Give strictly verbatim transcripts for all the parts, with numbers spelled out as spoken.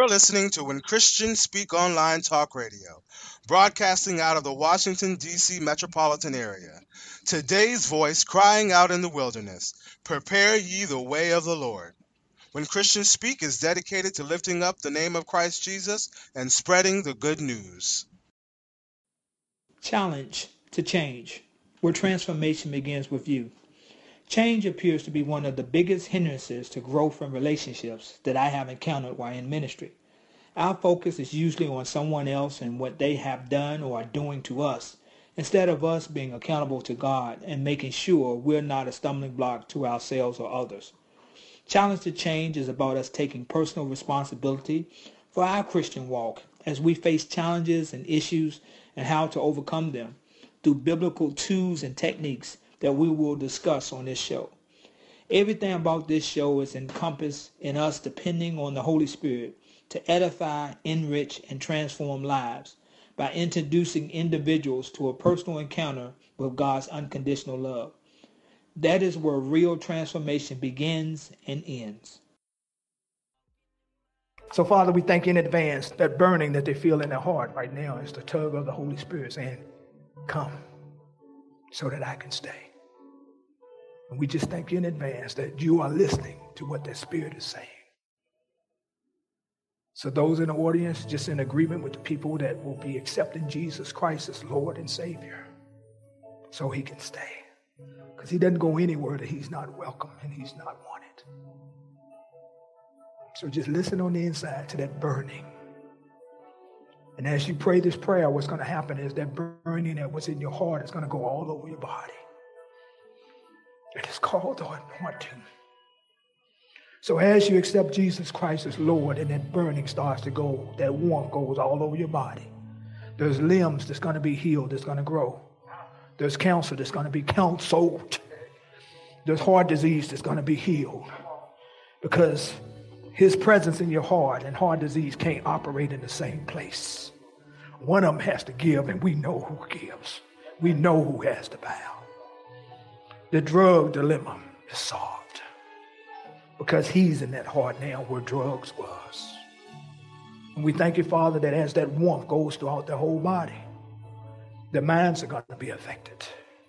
You're listening to When Christians Speak Online Talk Radio, broadcasting out of the Washington, D C metropolitan area. Today's voice crying out in the wilderness, prepare ye the way of the Lord. When Christians Speak is dedicated to lifting up the name of Christ Jesus and spreading the good news. Challenge to change, where transformation begins with you. Change appears to be one of the biggest hindrances to growth in relationships that I have encountered while in ministry. Our focus is usually on someone else and what they have done or are doing to us, instead of us being accountable to God and making sure we're not a stumbling block to ourselves or others. Challenge to change is about us taking personal responsibility for our Christian walk as we face challenges and issues and how to overcome them through biblical tools and techniques that we will discuss on this show. Everything about this show is encompassed in us depending on the Holy Spirit to edify, enrich, and transform lives by introducing individuals to a personal encounter with God's unconditional love. That is where real transformation begins and ends. So, Father, we thank you in advance that burning that they feel in their heart right now is the tug of the Holy Spirit saying, come, so that I can stay. And we just thank you in advance that you are listening to what that Spirit is saying. So those in the audience, just in agreement with the people that will be accepting Jesus Christ as Lord and Savior, so he can stay. Because he doesn't go anywhere that he's not welcome and he's not wanted. So just listen on the inside to that burning. And as you pray this prayer, what's going to happen is that burning that was in your heart is going to go all over your body. It is called the anointing. So as you accept Jesus Christ as Lord and that burning starts to go, that warmth goes all over your body. There's limbs that's going to be healed, that's going to grow. There's cancer that's going to be counseled. There's heart disease that's going to be healed. Because his presence in your heart and heart disease can't operate in the same place. One of them has to give, and we know who gives. We know who has to bow. The drug dilemma is solved because he's in that heart now where drugs was. And we thank you, Father, that as that warmth goes throughout the whole body, the minds are going to be affected.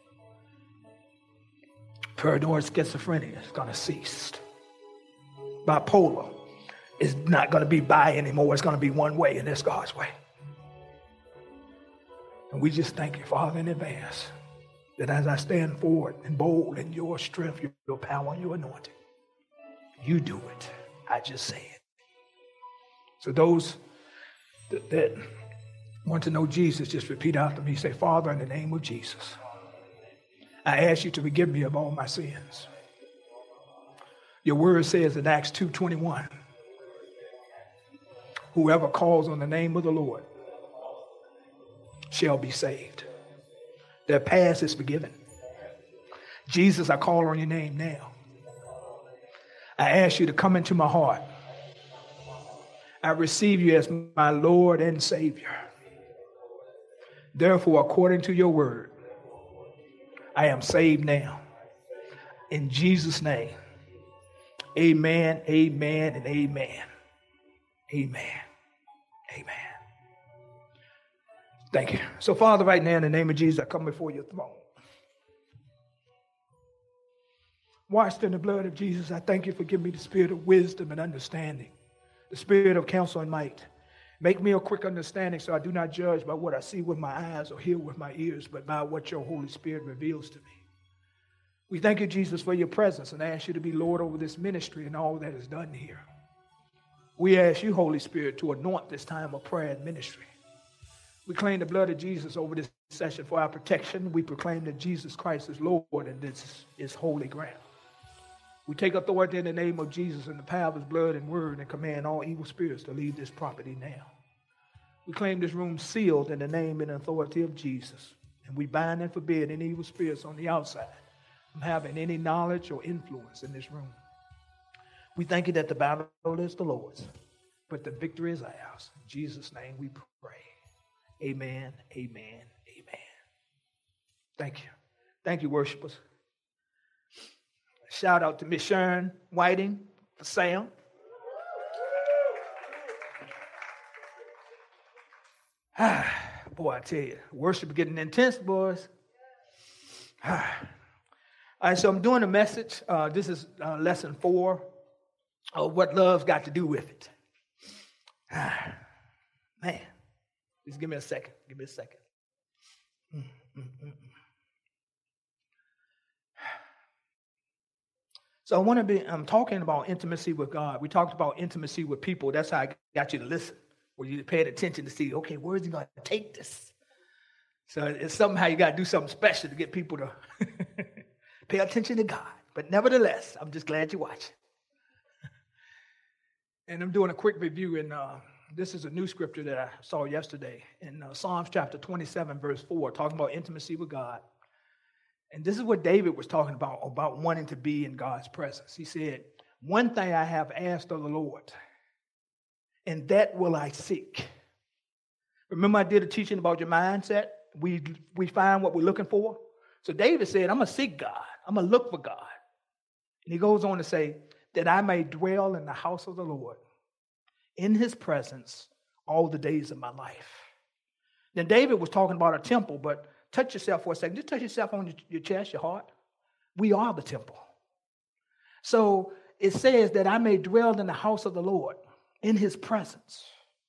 Paranoid schizophrenia is going to cease. Bipolar is not going to be bi anymore. It's going to be one way, and that's God's way. And we just thank you, Father, in advance that as I stand forward and bold in your strength, your, your power, and your anointing, you do it. I just say it. So those that, that want to know Jesus, just repeat after me. Say, Father, in the name of Jesus, I ask you to forgive me of all my sins. Your word says in Acts two twenty-one, whoever calls on the name of the Lord shall be saved. Their past is forgiven. Jesus, I call on your name now. I ask you to come into my heart. I receive you as my Lord and Savior. Therefore, according to your word, I am saved now. In Jesus' name, amen, amen, and amen. Amen. Amen. Thank you. So, Father, right now, in the name of Jesus, I come before your throne. Washed in the blood of Jesus, I thank you for giving me the spirit of wisdom and understanding, the spirit of counsel and might. Make me a quick understanding so I do not judge by what I see with my eyes or hear with my ears, but by what your Holy Spirit reveals to me. We thank you, Jesus, for your presence, and I ask you to be Lord over this ministry and all that is done here. We ask you, Holy Spirit, to anoint this time of prayer and ministry. We claim the blood of Jesus over this session for our protection. We proclaim that Jesus Christ is Lord and this is holy ground. We take authority in the name of Jesus and the power of his blood and word and command all evil spirits to leave this property now. We claim this room sealed in the name and authority of Jesus. And we bind and forbid any evil spirits on the outside from having any knowledge or influence in this room. We thank you that the battle is the Lord's, but the victory is ours. In Jesus' name we pray. Amen, amen, amen. Thank you. Thank you, worshipers. Shout out to Miss Sharon Whiting for sound. Boy, I tell you, worship getting intense, boys. All right, so I'm doing a message. Uh, this is uh, lesson four of what love's got to do with it. Man, just give me a second. Give me a second. Mm, mm, mm, mm. So I want to be, I'm talking about intimacy with God. We talked about intimacy with people. That's how I got you to listen, where you paid attention to see, okay, where's he going to take this? So it's somehow you got to do something special to get people to pay attention to God. But nevertheless, I'm just glad you watch. And I'm doing a quick review, and uh, this is a new scripture that I saw yesterday in uh, Psalms chapter twenty-seven, verse four, talking about intimacy with God. And this is what David was talking about, about wanting to be in God's presence. He said, one thing I have asked of the Lord, and that will I seek. Remember I did a teaching about your mindset? We, we find what we're looking for. So David said, I'm going to seek God. I'm going to look for God. And he goes on to say, that I may dwell in the house of the Lord, in his presence, all the days of my life. Then David was talking about a temple, but touch yourself for a second. Just touch yourself on your chest, your heart. We are the temple. So it says that I may dwell in the house of the Lord, in his presence,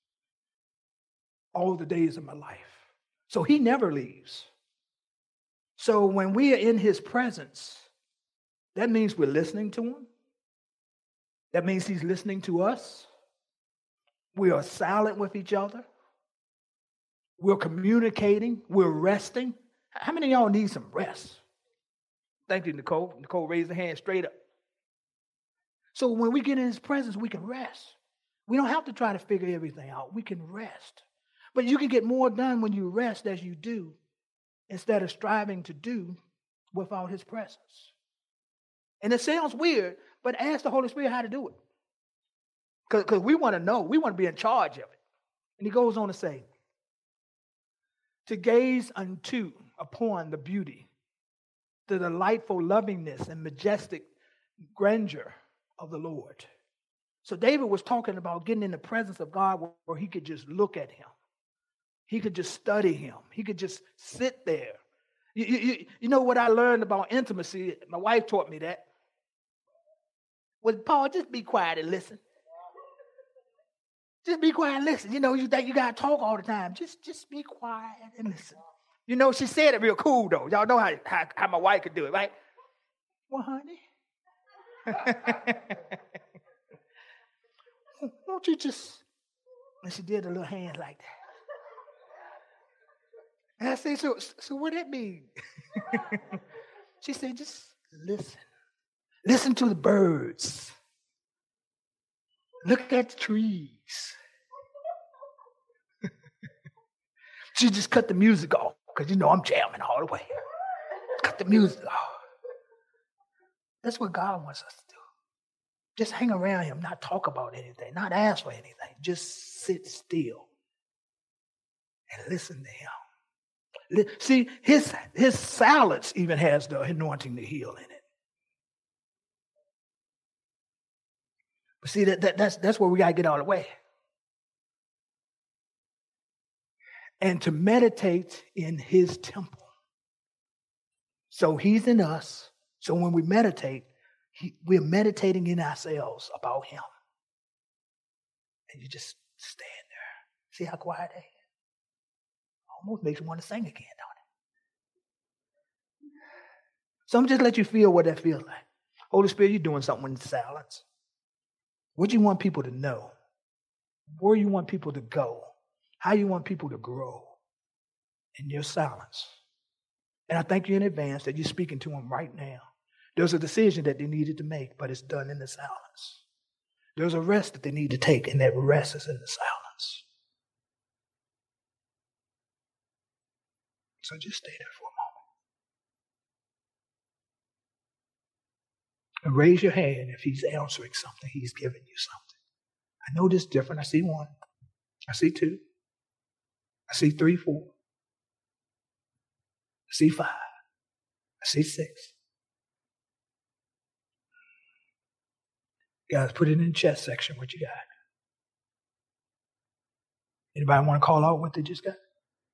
all the days of my life. So he never leaves. So when we are in his presence, that means we're listening to him. That means he's listening to us. We are silent with each other. We're communicating. We're resting. How many of y'all need some rest? Thank you, Nicole. Nicole raised her hand straight up. So when we get in his presence, we can rest. We don't have to try to figure everything out. We can rest. But you can get more done when you rest as you do, instead of striving to do without his presence. And it sounds weird, but ask the Holy Spirit how to do it. Because we want to know. We want to be in charge of it. And he goes on to say, to gaze unto, upon the beauty, the delightful lovingness and majestic grandeur of the Lord. So David was talking about getting in the presence of God where, where he could just look at him. He could just study him. He could just sit there. You, you, you know what I learned about intimacy? My wife taught me that. Well, Paul, just be quiet and listen. Just be quiet and listen. You know, you think you got to talk all the time. Just, just be quiet and listen. You know, she said it real cool, though. Y'all know how, how, how my wife could do it, right? Well, honey. Won't you just... And she did a little hand like that. And I said, so, so what that mean? She said, just listen. Listen to the birds. Look at the trees. She just cut the music off, because you know I'm jamming all the way. Cut the music off. That's what God wants us to do. Just hang around him, not talk about anything, not ask for anything. Just sit still and listen to him. See, his, his silence even has the anointing to heal in it. But see, that, that that's that's where we got to get out of the way. And to meditate in his temple. So he's in us. So when we meditate, he, we're meditating in ourselves about him. And you just stand there. See how quiet they is? Almost makes you want to sing again, don't it? So I'm just let you feel what that feels like. Holy Spirit, you're doing something in silence. What do you want people to know? Where you want people to go? How you want people to grow in your silence? And I thank you in advance that you're speaking to them right now. There's a decision that they needed to make, but it's done in the silence. There's a rest that they need to take, and that rest is in the silence. So just stay there for a moment. And raise your hand if he's answering something, he's giving you something. I know this is different. I see one. I see two. I see three, four. I see five. I see six. Guys, put it in the chat section what you got. Anybody want to call out what they just got?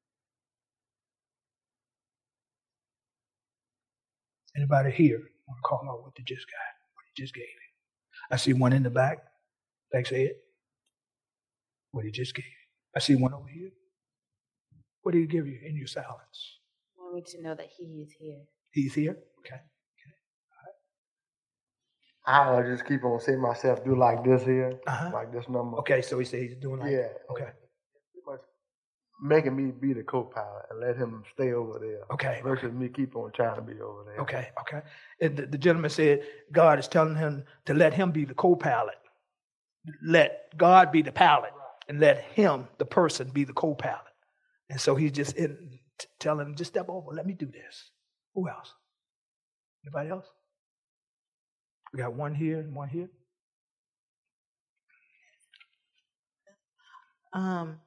Anybody here want to call out what they just got? What he just gave you? I see one in the back. Thanks, Ed. What he just gave you. I see one over here. What did he give you in your silence? I want me to know that he is here. He's here? Okay. I just keep on seeing myself do like this here, Uh-huh. like this number. Okay, so he said he's doing like Yeah. that. Okay. Pretty much making me be the co-pilot and let him stay over there. Okay. Versus me keep on trying to be over there. Okay, okay. And the, the gentleman said God is telling him to let him be the co-pilot. Let God be the pilot and let him, the person, be the co-pilot. And so he's just in, t- telling him, just step over, let me do this. Who else? Anybody else? We got one here and one here. Um,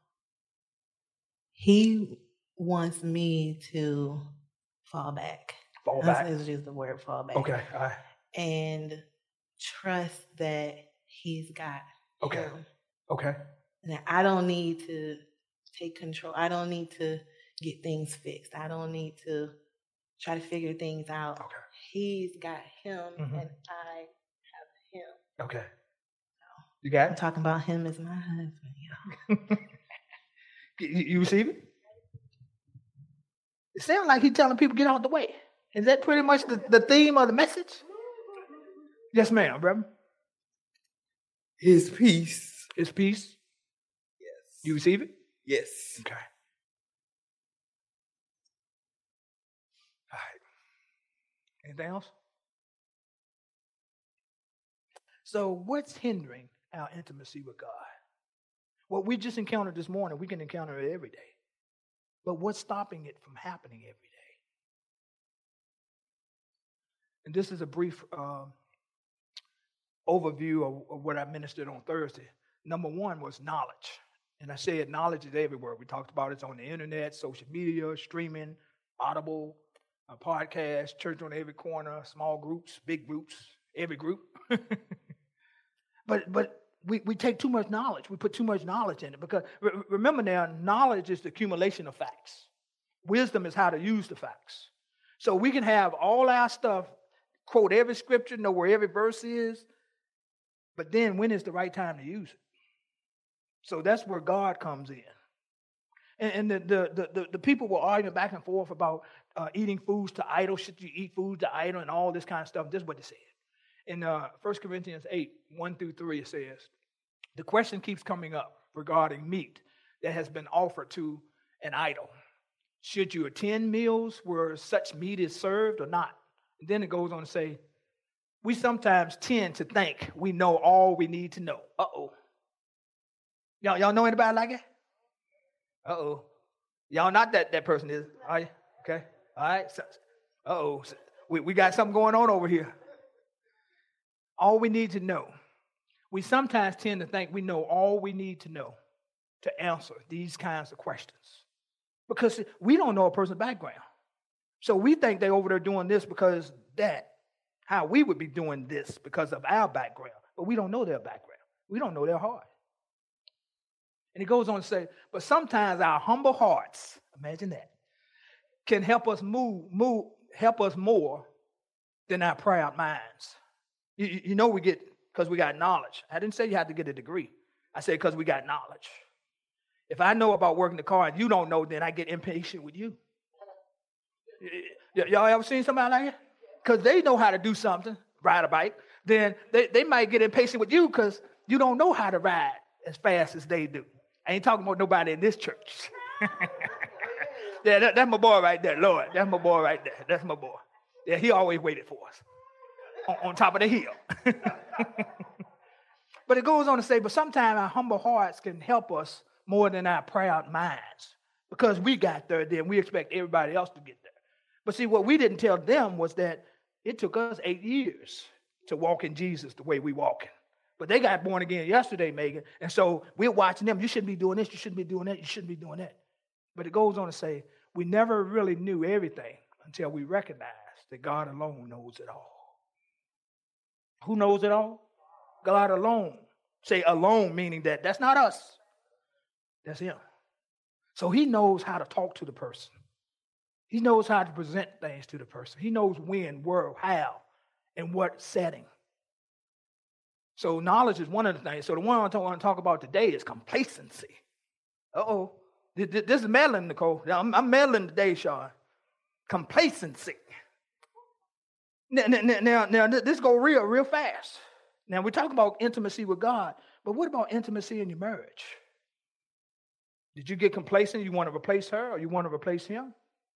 he wants me to fall back. Fall Let's back. let's use the word fall back. Okay, all right. And trust that he's got Okay. him. Okay. And that I don't need to take control. I don't need to get things fixed. I don't need to try to figure things out. Okay. He's got him, Mhm. and I have him. Okay. You got I'm it? talking about him as my husband. Yeah. you, you receive it? It sounds like he's telling people get out the way. Is that pretty much the, the theme of the message? Yes, ma'am, brother. His peace. His peace. Yes. You receive it? Yes. Okay. All right. Anything else? So what's hindering our intimacy with God? What we just encountered this morning, we can encounter it every day. But what's stopping it from happening every day? And this is a brief um, overview of, of what I ministered on Thursday. Number one was knowledge. And I said knowledge is everywhere. We talked about it on the internet, social media, streaming, Audible, a podcast, church on every corner, small groups, big groups, every group. but but we, we take too much knowledge. We put too much knowledge in it. Because re- remember now, knowledge is the accumulation of facts. Wisdom is how to use the facts. So we can have all our stuff, quote every scripture, know where every verse is, but then when is the right time to use it? So that's where God comes in. And, and the, the, the, the people were arguing back and forth about uh, eating foods to idol. Should you eat foods to idol and all this kind of stuff? This is what they said. In uh, First Corinthians eight, one through three, it says, the question keeps coming up regarding meat that has been offered to an idol. Should you attend meals where such meat is served or not? And then it goes on to say, we sometimes tend to think we know all we need to know. Uh-oh. Y'all, y'all know anybody like that? Uh-oh. Y'all not that that person is, are you? Okay. All right. So, uh-oh. So we, we got something going on over here. All we need to know. We sometimes tend to think we know all we need to know to answer these kinds of questions. Because we don't know a person's background. So we think they're over there doing this because that, how we would be doing this because of our background. But we don't know their background. We don't know their heart. And he goes on to say, but sometimes our humble hearts, imagine that, can help us move, move, help us more than our proud minds. You, you know we get, because we got knowledge. I didn't say you had to get a degree. I said because we got knowledge. If I know about working the car and you don't know, then I get impatient with you. Y- y'all ever seen somebody like that? Because they know how to do something, ride a bike. Then they, they might get impatient with you because you don't know how to ride as fast as they do. I ain't talking about nobody in this church. yeah, that, that's my boy right there, Lord. That's my boy right there. That's my boy. Yeah, he always waited for us on, on top of the hill. But it goes on to say, but sometimes our humble hearts can help us more than our proud minds. Because we got there, then we expect everybody else to get there. But see, what we didn't tell them was that it took us eight years to walk in Jesus the way we walking. But they got born again yesterday, Megan. And so we're watching them. You shouldn't be doing this. You shouldn't be doing that. You shouldn't be doing that. But it goes on to say, we never really knew everything until we recognized that God alone knows it all. Who knows it all? God alone. Say alone, meaning that that's not us. That's him. So he knows how to talk to the person. He knows how to present things to the person. He knows when, where, how, and what setting. So knowledge is one of the things. So the one I want to talk about today is complacency. Uh-oh. This is meddling, Nicole. I'm, I'm meddling today, Sean. Complacency. Now, now, now, now this go real, real fast. Now, we're talking about intimacy with God, but what about intimacy in your marriage? Did you get complacent? You want to replace her or you want to replace him?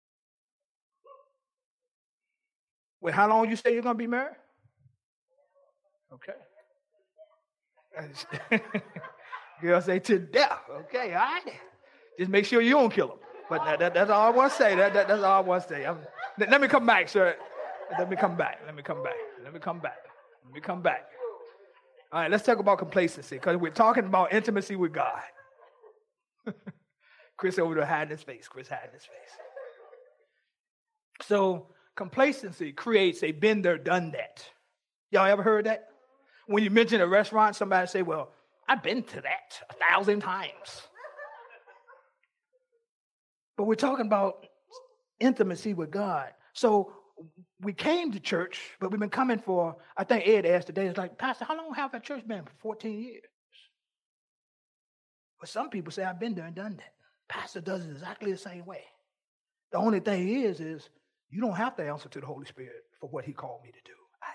Wait, how long you say you're going to be married? Okay. Girl say to death. Okay, all right. Just make sure you don't kill him. But that, that, that's all I want to say. That, that, that's all I want to say. I'm, let, let me come back, sir. Let me come back. Let me come back. Let me come back. Let me come back. All right, let's talk about complacency because we're talking about intimacy with God. Chris over there hiding his face. Chris hiding his face. So complacency creates a been there, done that. Y'all ever heard that? When you mention a restaurant, somebody say, well, I've been to that a thousand times. But we're talking about intimacy with God. So we came to church, but we've been coming for, I think Ed asked today, it's like, Pastor, how long have that church been? For fourteen years. But some people say, I've been there and done that. Pastor does it exactly the same way. The only thing is, is you don't have to answer to the Holy Spirit for what he called me to do. I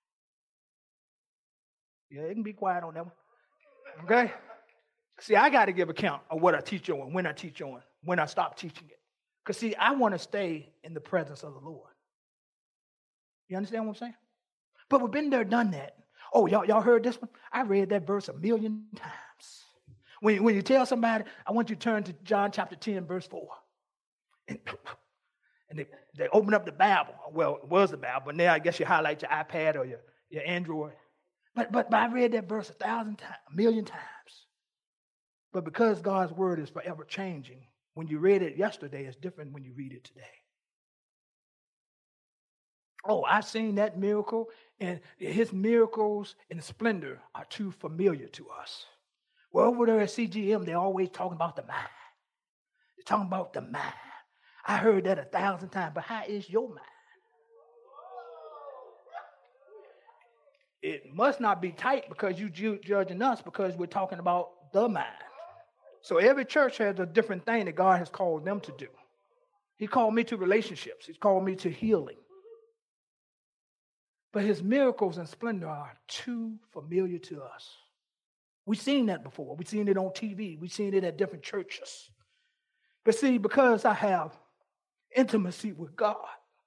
do. Yeah, it can be quiet on that one. Okay? See, I got to give account of what I teach on, when I teach on, when I stop teaching it. Because, see, I want to stay in the presence of the Lord. You understand what I'm saying? But we've been there, done that. Oh, y'all, y'all heard this one? I read that verse a million times. When, when you tell somebody, I want you to turn to John chapter ten, verse four. And, and they, they open up the Bible. Well, it was the Bible, but now I guess you highlight your iPad or your, your Android. But, but, but I read that verse a thousand times, a million times. But because God's word is forever changing, when you read it yesterday, it's different when you read it today. Oh, I've seen that miracle, and his miracles and splendor are too familiar to us. Well, over there at C G M, they're always talking about the mind. They're talking about the mind. I heard that a thousand times, but how is your mind? It must not be tight because you ju- judging us because we're talking about the mind. So every church has a different thing that God has called them to do. He called me to relationships. He's called me to healing. But his miracles and splendor are too familiar to us. We've seen that before. We've seen it on T V. We've seen it at different churches. But see, because I have intimacy with God,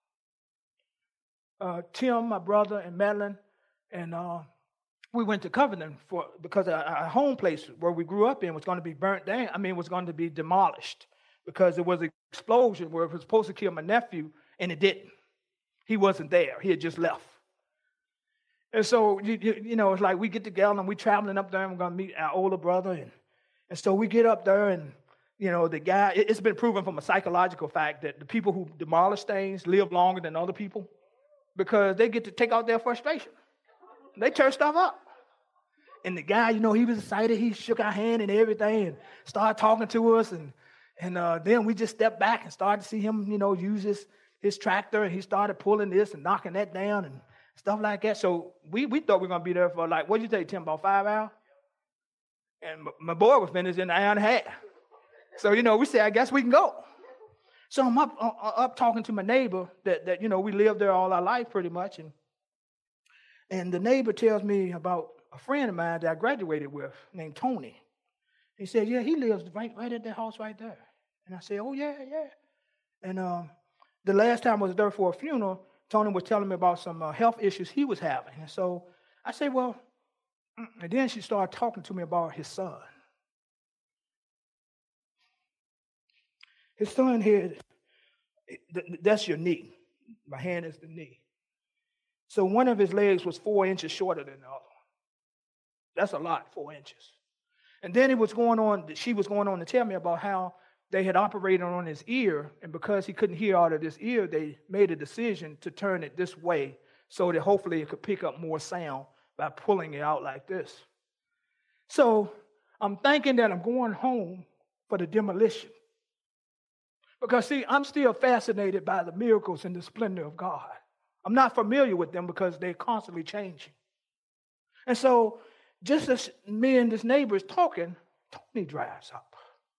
uh, Tim, my brother, and Madeline, and uh, we went to Covenant for because our, our home place where we grew up in was going to be burnt down. I mean, it was going to be demolished because there was an explosion where it was supposed to kill my nephew, and it didn't. He wasn't there. He had just left. And so, you, you, you know, it's like we get together and we're traveling up there and we're going to meet our older brother. And, and so we get up there and, you know, the guy, it, it's been proven from a psychological fact that the people who demolish things live longer than other people because they get to take out their frustration. They tear stuff up. And the guy, you know, he was excited. He shook our hand and everything and started talking to us. And, and uh, then we just stepped back and started to see him, you know, use his, his tractor. And he started pulling this and knocking that down and stuff like that. So we, we thought we were going to be there for like, what did you say, Tim, about five hours? And my, my boy was finished in an hour and a half. So, you know, we said, I guess we can go. So I'm up, uh, up talking to my neighbor that, that, you know, we lived there all our life pretty much. And, and the neighbor tells me about a friend of mine that I graduated with named Tony. He said, yeah, he lives right, right at that house right there. And I said, oh, yeah, yeah. And um, the last time I was there for a funeral, Tony was telling me about some uh, health issues he was having. And so I said, well, and then she started talking to me about his son. His son here, that's your knee. My hand is the knee. So one of his legs was four inches shorter than the other. That's a lot, four inches. And then it was going on, she was going on to tell me about how they had operated on his ear, and because he couldn't hear out of this ear, they made a decision to turn it this way so that hopefully it could pick up more sound by pulling it out like this. So I'm thinking that I'm going home for the demolition. Because, see, I'm still fascinated by the miracles and the splendor of God. I'm not familiar with them because they're constantly changing. And so, just as me and this neighbor is talking, Tony drives up.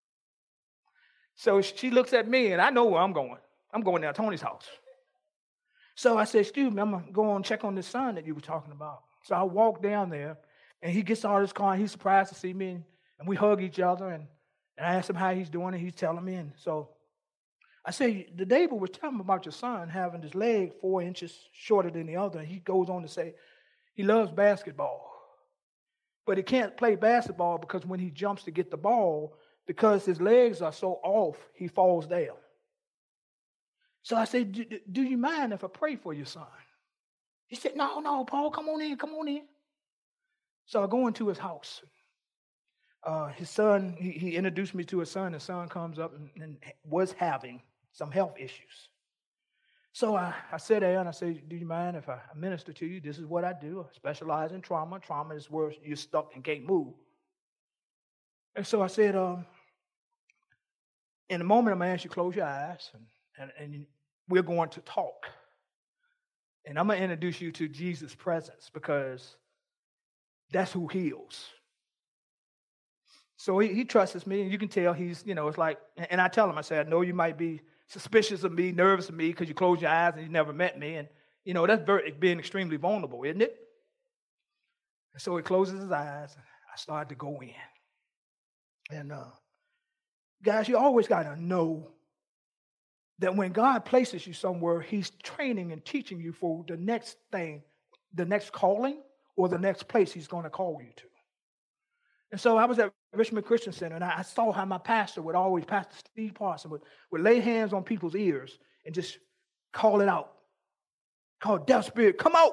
So she looks at me, and I know where I'm going. I'm going down to Tony's house. So I said, excuse me, I'm going to go and check on this son that you were talking about. So I walk down there, and he gets out of his car, and he's surprised to see me, and, and we hug each other, and, and I asked him how he's doing, and he's telling me. And so I said, the neighbor was telling me about your son having his leg four inches shorter than the other. And he goes on to say he loves basketball, but he can't play basketball because when he jumps to get the ball, because his legs are so off, he falls down. So I said, do, do you mind if I pray for your son? He said, no, no, Paul, come on in, come on in. So I go into his house. Uh, his son, he, he introduced me to his son. His son comes up and, and was having some health issues. So I, I sat there and I said, do you mind if I minister to you? This is what I do. I specialize in trauma. Trauma is where you're stuck and can't move. And so I said, um, in a moment, I'm going to ask you to close your eyes, and, and, and we're going to talk. And I'm going to introduce you to Jesus' presence because that's who heals. So he, he trusts me, and you can tell he's, you know, it's like, and I tell him, I say, I know you might be suspicious of me, nervous of me because you close your eyes and you never met me. And, you know, that's very, being extremely vulnerable, isn't it? And so he closes his eyes, and I start to go in. And uh, guys, you always got to know that when God places you somewhere, he's training and teaching you for the next thing, the next calling, or the next place he's going to call you to. And so I was at Richmond Christian Center, and I saw how my pastor would always, Pastor Steve Parson, would, would lay hands on people's ears and just call it out. Call deaf spirit, come out.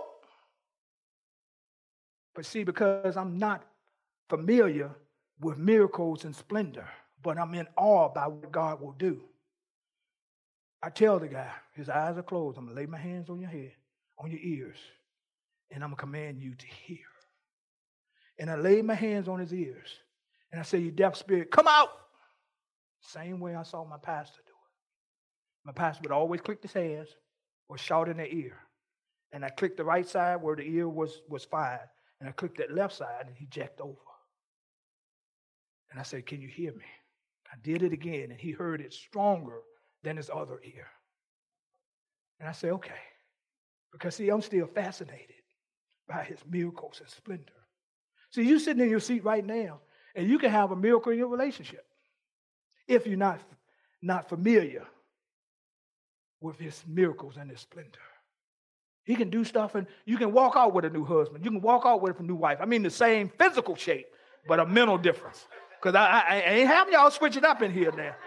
But see, because I'm not familiar with miracles and splendor, but I'm in awe by what God will do, I tell the guy, his eyes are closed, I'm going to lay my hands on your head, on your ears, and I'm going to command you to hear. And I laid my hands on his ears, and I said, you deaf spirit, come out. Same way I saw my pastor do it. My pastor would always click his hands or shout in their ear. And I clicked the right side where the ear was, was fine, and I clicked that left side, and he jacked over. And I said, can you hear me? I did it again, and he heard it stronger than his other ear. And I said, okay. Because, see, I'm still fascinated by his miracles and splendor. See, you're sitting in your seat right now, and you can have a miracle in your relationship if you're not, not familiar with his miracles and his splendor. He can do stuff, and you can walk out with a new husband. You can walk out with a new wife. I mean, the same physical shape, but a mental difference. Because I, I, I ain't having y'all switch it up in here now.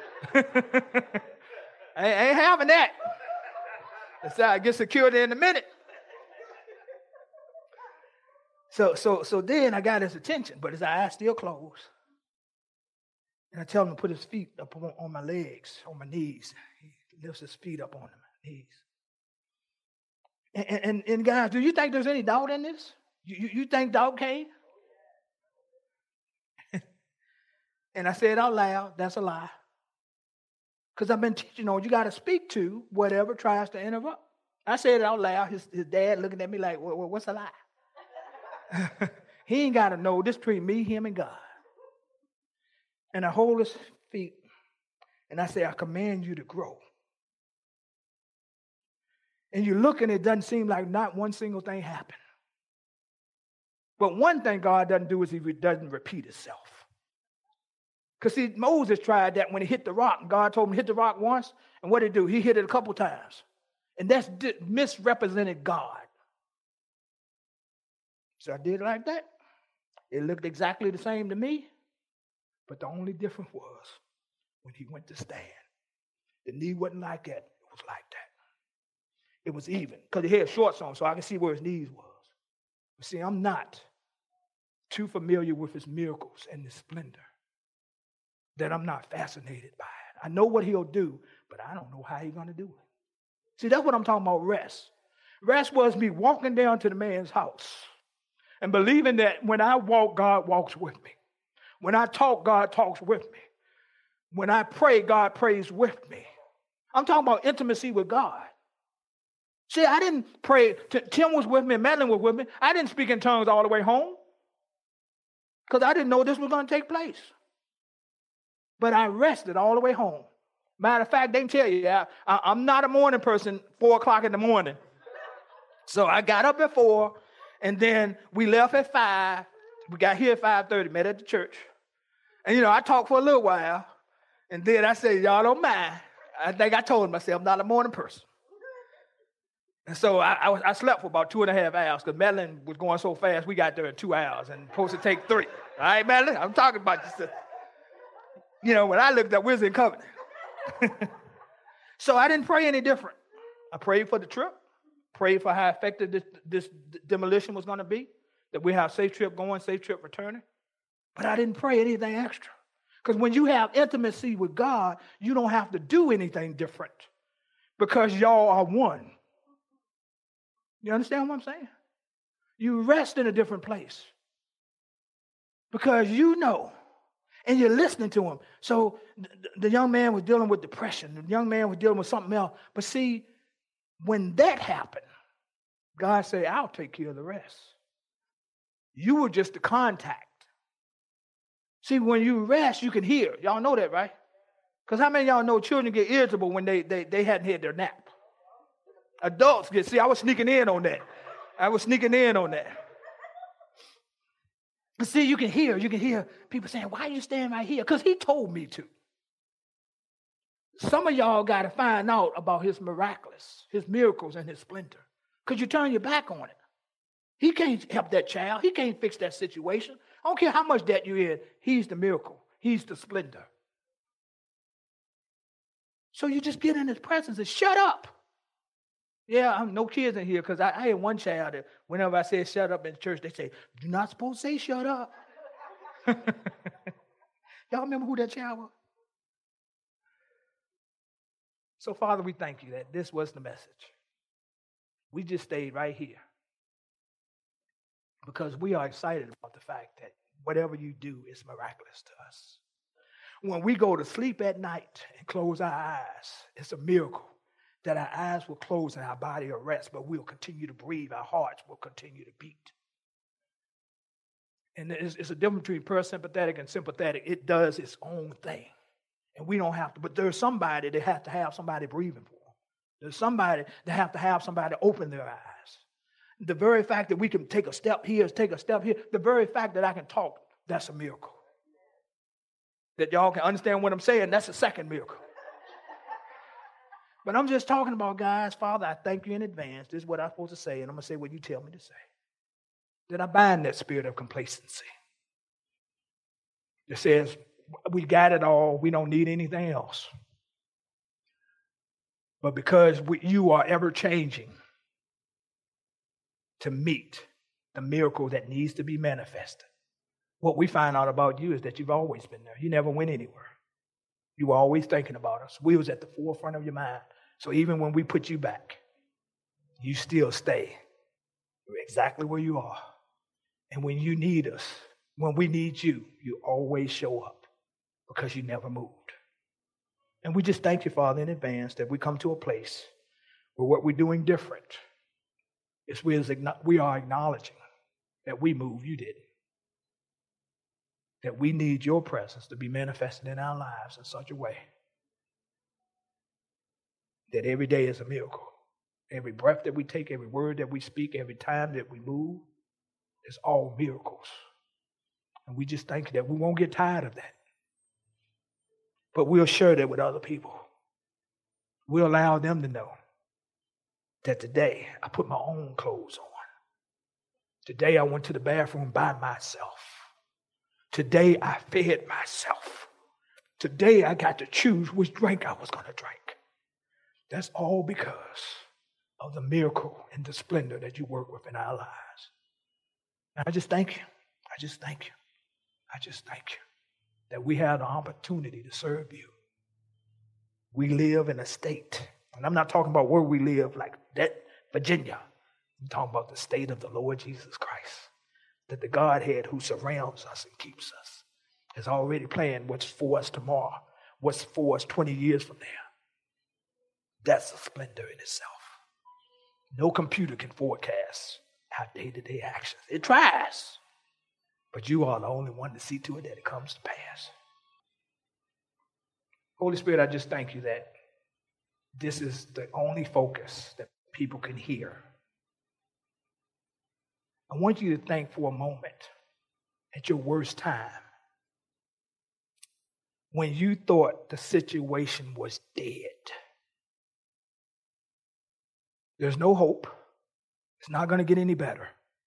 I ain't having that. That's how I get security in a minute. So, so, so then I got his attention, but his eyes still closed. And I tell him to put his feet up on, on my legs, on my knees. He lifts his feet up on my knees. And, and, and guys, do you think there's any doubt in this? You, you, you think doubt came? And I said out loud, that's a lie. Because I've been teaching on you got to speak to whatever tries to interrupt. I said it out loud. His, his dad looking at me like, well, what's a lie? He ain't got to know this between me, him, and God. And I hold his feet, and I say, I command you to grow. And you look, and it doesn't seem like not one single thing happened. But one thing God doesn't do is he doesn't repeat himself. Because, see, Moses tried that when he hit the rock, and God told him to hit the rock once, and what did he do? He hit it a couple times. And that's misrepresented God. So I did it like that. It looked exactly the same to me, but the only difference was when he went to stand. The knee wasn't like that. It was like that. It was even, because he had shorts on, so I could see where his knees was. But see, I'm not too familiar with his miracles and his splendor that I'm not fascinated by it. I know what he'll do, but I don't know how he's going to do it. See, that's what I'm talking about, rest. Rest was me walking down to the man's house and believing that when I walk, God walks with me. When I talk, God talks with me. When I pray, God prays with me. I'm talking about intimacy with God. See, I didn't pray. T- Tim was with me and Madeline was with me. I didn't speak in tongues all the way home because I didn't know this was going to take place. But I rested all the way home. Matter of fact, they can tell you, I, I, I'm not a morning person, four o'clock in the morning. So I got up at four, and then we left at five. We got here at five thirty, met at the church. And, you know, I talked for a little while, and then I said, y'all don't mind. I think I told myself I'm not a morning person. And so I, I, was, I slept for about two and a half hours because Madeline was going so fast, we got there in two hours and supposed to take three. All right, Madeline? I'm talking about this. You know, when I looked up, we was in covenant. So I didn't pray any different. I prayed for the trip, prayed for how effective this, this demolition was going to be, that we have safe trip going, safe trip returning. But I didn't pray anything extra. Because when you have intimacy with God, you don't have to do anything different because y'all are one. You understand what I'm saying? You rest in a different place because you know and you're listening to him. So the young man was dealing with depression. The young man was dealing with something else. But see, when that happened, God said, I'll take care of the rest. You were just the contact. See, when you rest, you can hear. Y'all know that, right? Because how many of y'all know children get irritable when they, they, they hadn't had their nap? Adults get, see, I was sneaking in on that. I was sneaking in on that. But see, you can hear, you can hear people saying, why are you standing right here? Because he told me to. Some of y'all got to find out about his miraculous, his miracles and his splendor. Because you turn your back on it. He can't help that child. He can't fix that situation. I don't care how much debt you're in. He's the miracle. He's the splendor. So you just get in his presence and shut up. Yeah, I'm no kids in here because I, I had one child that whenever I said shut up in church, they say, you're not supposed to say shut up. Y'all remember who that child was? So, Father, we thank you that this was the message. We just stayed right here because we are excited about the fact that whatever you do is miraculous to us. When we go to sleep at night and close our eyes, it's a miracle that our eyes will close and our body will rest, but we'll continue to breathe. Our hearts will continue to beat. And it's, it's a difference between parasympathetic and sympathetic. It does its own thing. And we don't have to, but there's somebody that has to have somebody breathing for them. There's somebody that have to have somebody open their eyes. The very fact that we can take a step here, take a step here, the very fact that I can talk, that's a miracle. That y'all can understand what I'm saying, that's a second miracle. But I'm just talking about, guys, Father, I thank you in advance. This is what I'm supposed to say, and I'm going to say what you tell me to say. That I bind that spirit of complacency. That says, we got it all, we don't need anything else. But because we, you are ever changing to meet the miracle that needs to be manifested. What we find out about you is that you've always been there. You never went anywhere. You were always thinking about us. We was at the forefront of your mind. So even when we put you back, you still stay exactly where you are. And when you need us, when we need you, you always show up because you never moved. And we just thank you, Father, in advance that we come to a place where what we're doing different is we are acknowledging that we moved, you didn't. That we need your presence to be manifested in our lives in such a way that every day is a miracle. Every breath that we take, every word that we speak, every time that we move, it's all miracles. And we just thank you that we won't get tired of that. But we'll share that with other people. We'll allow them to know that today I put my own clothes on. Today I went to the bathroom by myself. Today I fed myself. Today I got to choose which drink I was going to drink. That's all because of the miracle and the splendor that you work with in our lives. And I just thank you. I just thank you. I just thank you that we have the opportunity to serve you. We live in a state, and I'm not talking about where we live like that, Virginia. I'm talking about the state of the Lord Jesus Christ. That the Godhead who surrounds us and keeps us is already planned what's for us tomorrow. what's for us twenty years from now. That's a splendor in itself. No computer can forecast our day-to-day actions. It tries, but you are the only one to see to it that it comes to pass. Holy Spirit, I just thank you that this is the only focus that people can hear. I want you to think for a moment at your worst time when you thought the situation was dead. There's no hope. It's not going to get any better.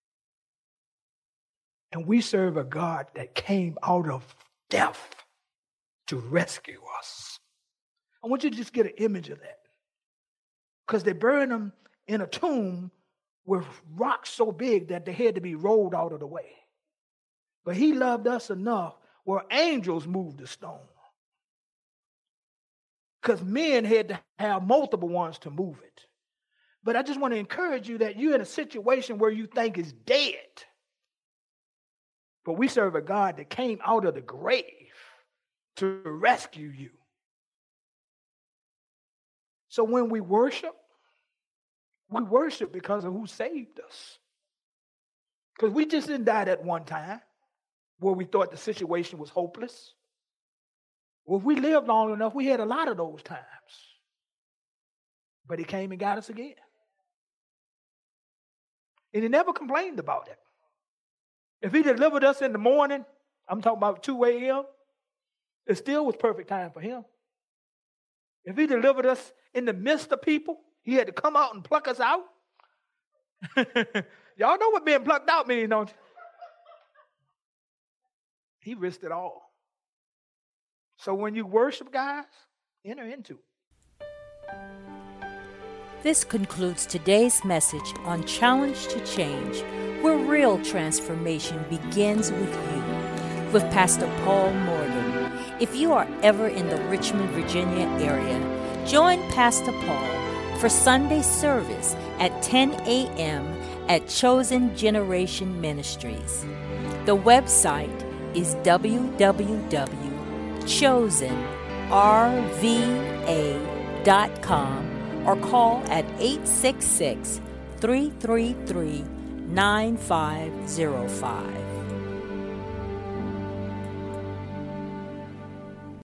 And we serve a God that came out of death to rescue us. I want you to just get an image of that. Because they buried him in a tomb with rocks so big that they had to be rolled out of the way. But he loved us enough where angels moved the stone. Because men had to have multiple ones to move it. But I just want to encourage you that you're in a situation where you think it's dead. But we serve a God that came out of the grave to rescue you. So when we worship, we worship because of who saved us. Because we just didn't die at one time where we thought the situation was hopeless. Well, if we lived long enough, we had a lot of those times. But he came and got us again. And he never complained about it. If he delivered us in the morning, I'm talking about two a.m., it still was perfect time for him. If he delivered us in the midst of people, he had to come out and pluck us out. Y'all know what being plucked out means, don't you? He risked it all. So when you worship, guys, enter into it. This concludes today's message on Challenge to Change, where real transformation begins with you, with Pastor Paul Morgan. If you are ever in the Richmond, Virginia area, join Pastor Paul for Sunday service at ten a.m. at Chosen Generation Ministries. The website is w w w dot chosen r v a dot com or call at eight six six, three three three, nine five zero five.